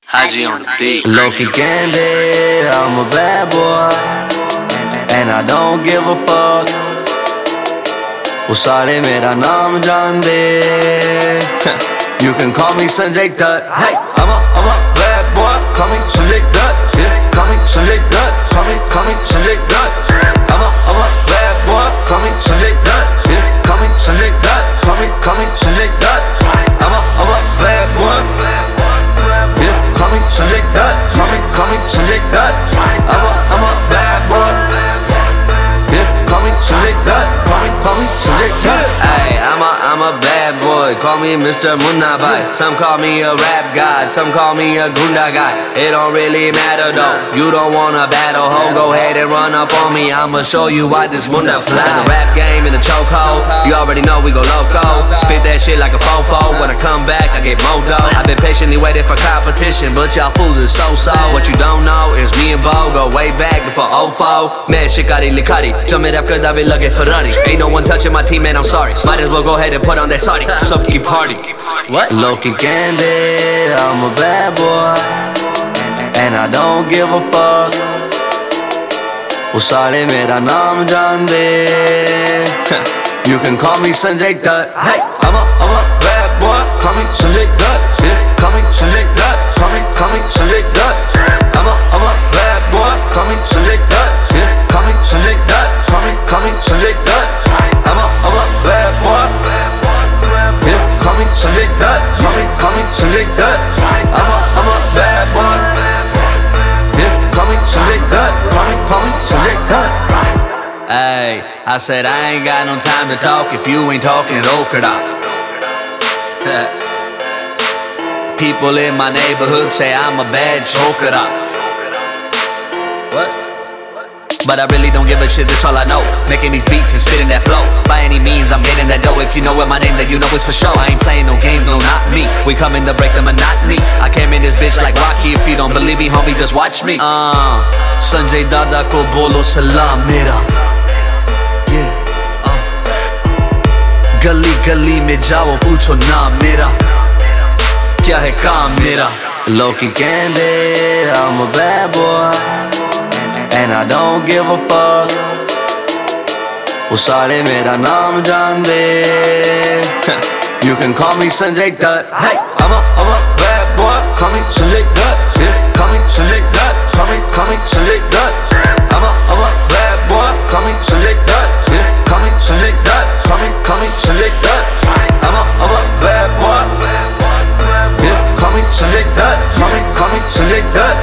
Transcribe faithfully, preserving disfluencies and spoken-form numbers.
Haji on the beat. Loki Candy, I'm a bad boy, and I don't give a fuck. वो सारे मेरा नाम जान दे. You can call me Sanjay Dutt. Hey, I'm a, I'm a bad boy. Call me Sanjay Dutt. Yeah, call me Sanjay Dutt. Call me, call me Sanjay Dutt. I'm a, I'm a bad boy. Call me Sanjay Dutt. Yeah, call me Sanjay Dutt. Call me, call me Sanjay Dutt. I'm a, I'm a bad boy. Yeah, call me Sanjay Dutt. Call me, call me Sanjay Dutt. I'm a, I'm a bad boy. Yeah, call me Sanjay Dutt. Call me, call me Sanjay Dutt. Ay, I'm a, I'm a bad boy. Call me Mister Munna Bhai. Some call me a rap god. Some call me a gunda guy. It don't really matter though. You don't wanna battle, ho? Go ahead and run up on me. I'ma show you why this munda fly. The rap game in a chokehold. You already know we go loco. Spit that shit like a fofo. When I come back, I get more dough. I've been patiently waiting for competition, but y'all fools is so-so. What you don't know is me and Bo go way back before oh four. Man, shikari likari. Jump it up, cause I be looking Ferrari. Ain't no one touching my team, man, I'm sorry. Might as well go ahead and put on that sorry. Subky party. What? Loki Candy, I'm a bad boy, and I don't give a fuck. वो सारे मेरा नाम जान दे. You can call me Sanjay Dutt. Hey, I'm a, I'm a bad boy. Call me Sanjay Dutt. Yeah, call me Sanjay Dutt. Call me, call me Sanjay Dutt. I'm a, I'm a bad boy. Call me Sanjay Dutt. Yeah, call me Sanjay Dutt. Call me, call me Sanjay Dutt. I'm a, I'm a bad boy. Yeah, call me Sanjay Dutt. Call me, call me Sanjay Dutt. I'm a, I'm a bad boy. Yeah, call me Sanjay Dutt. Call me, call me Sanjay Dutt. Hey, I said I ain't got no time to talk if you ain't talking okada. People in my neighborhood say I'm a bad chokera. What? But I really don't give a shit, that's all I know. Making these beats and spitting that flow. By any means, I'm getting that dough. If you know what my name, then you know it's for sure. I ain't playing no game, no, not me. We coming to break the monotony. I came in this bitch like Rocky. If you don't believe me, homie, just watch me. Uh, Sanjay Dada ko bolo salam mera. Yeah. Uh. Gali gali mein jao pucho naam mera. Kya hai kaam mera? Loki Candy, I'm a bad boy, and I don't give a fuck. वो सारे मेरा नाम जान दे. You can call me Sanjay Dutt. Hey, I'm a, I'm a bad boy. Call me Sanjay Dutt. Yeah, call me Sanjay Dutt. Call me, call me Sanjay Dutt. I'm a, I'm a bad boy. Call me Sanjay Dutt. Yeah, call me Sanjay Dutt. Call me, call me Sanjay Dutt. I'm a, I'm a bad boy. Yeah, call me Sanjay Dutt. Call me, call me Sanjay Dutt.